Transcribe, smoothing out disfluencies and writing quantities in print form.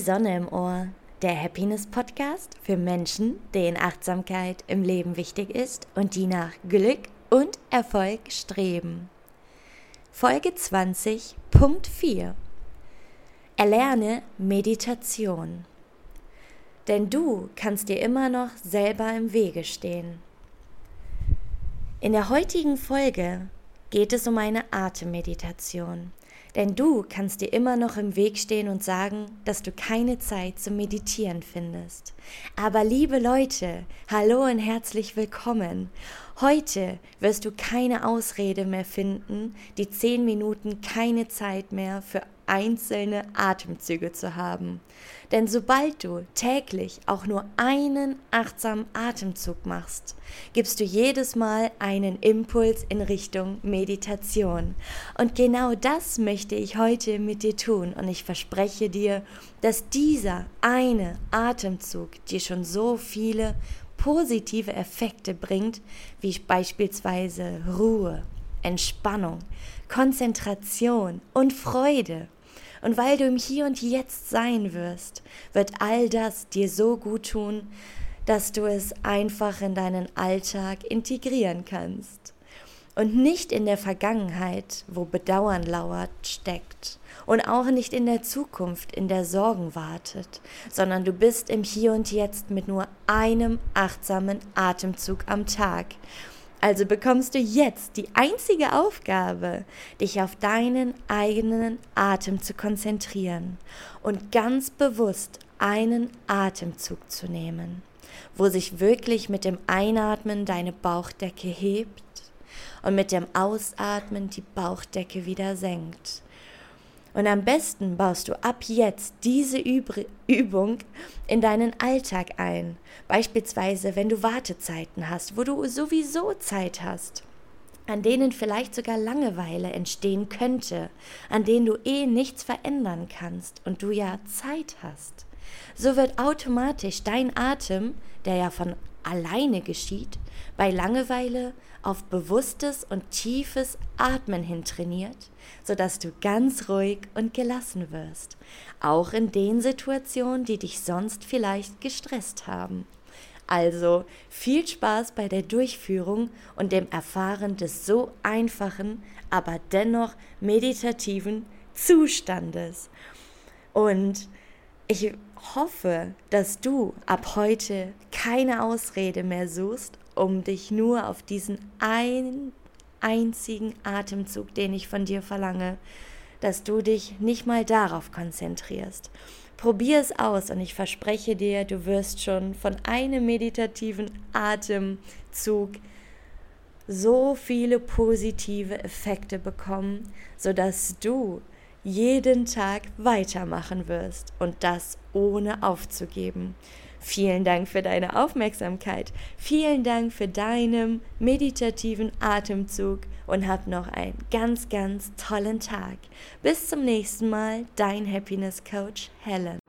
Sonne im Ohr, der Happiness Podcast für Menschen, denen Achtsamkeit im Leben wichtig ist und die nach Glück und Erfolg streben. Folge 20, Punkt 4. Erlerne Meditation. Denn du kannst dir immer noch selber im Wege stehen. In der heutigen Folge geht es um eine Atemmeditation. Denn du kannst dir immer noch im Weg stehen und sagen, dass du keine Zeit zum Meditieren findest. Aber liebe Leute, hallo und herzlich willkommen. Heute wirst du keine Ausrede mehr finden, die 10 Minuten keine Zeit mehr für einzelne Atemzüge zu haben. Denn sobald du täglich auch nur einen achtsamen Atemzug machst, gibst du jedes Mal einen Impuls in Richtung Meditation. Und genau das möchte ich heute mit dir tun. Und ich verspreche dir, dass dieser eine Atemzug dir schon so viele positive Effekte bringt, wie beispielsweise Ruhe, Entspannung, Konzentration und Freude. Und weil du im Hier und Jetzt sein wirst, wird all das dir so gut tun, dass du es einfach in deinen Alltag integrieren kannst. Und nicht in der Vergangenheit, wo Bedauern lauert, steckt. Und auch nicht in der Zukunft, in der Sorgen wartet, sondern du bist im Hier und Jetzt mit nur einem achtsamen Atemzug am Tag. Also bekommst du jetzt die einzige Aufgabe, dich auf deinen eigenen Atem zu konzentrieren und ganz bewusst einen Atemzug zu nehmen, wo sich wirklich mit dem Einatmen deine Bauchdecke hebt und mit dem Ausatmen die Bauchdecke wieder senkt. Und am besten baust du ab jetzt diese Übung in deinen Alltag ein. Beispielsweise, wenn du Wartezeiten hast, wo du sowieso Zeit hast, an denen vielleicht sogar Langeweile entstehen könnte, an denen du nichts verändern kannst und du ja Zeit hast. So wird automatisch dein Atem, der ja von alleine geschieht, bei Langeweile auf bewusstes und tiefes Atmen hin trainiert, sodass du ganz ruhig und gelassen wirst, auch in den Situationen, die dich sonst vielleicht gestresst haben. Also viel Spaß bei der Durchführung und dem Erfahren des so einfachen, aber dennoch meditativen Zustandes. Und ich hoffe, dass du ab heute keine Ausrede mehr suchst, um dich nur auf diesen einzigen Atemzug, den ich von dir verlange, dass du dich nicht mal darauf konzentrierst. Probier es aus und ich verspreche dir, du wirst schon von einem meditativen Atemzug so viele positive Effekte bekommen, sodass du jeden Tag weitermachen wirst und das ohne aufzugeben. Vielen Dank für deine Aufmerksamkeit. Vielen Dank für deinen meditativen Atemzug und hab noch einen ganz, ganz tollen Tag. Bis zum nächsten Mal, dein Happiness Coach Helen.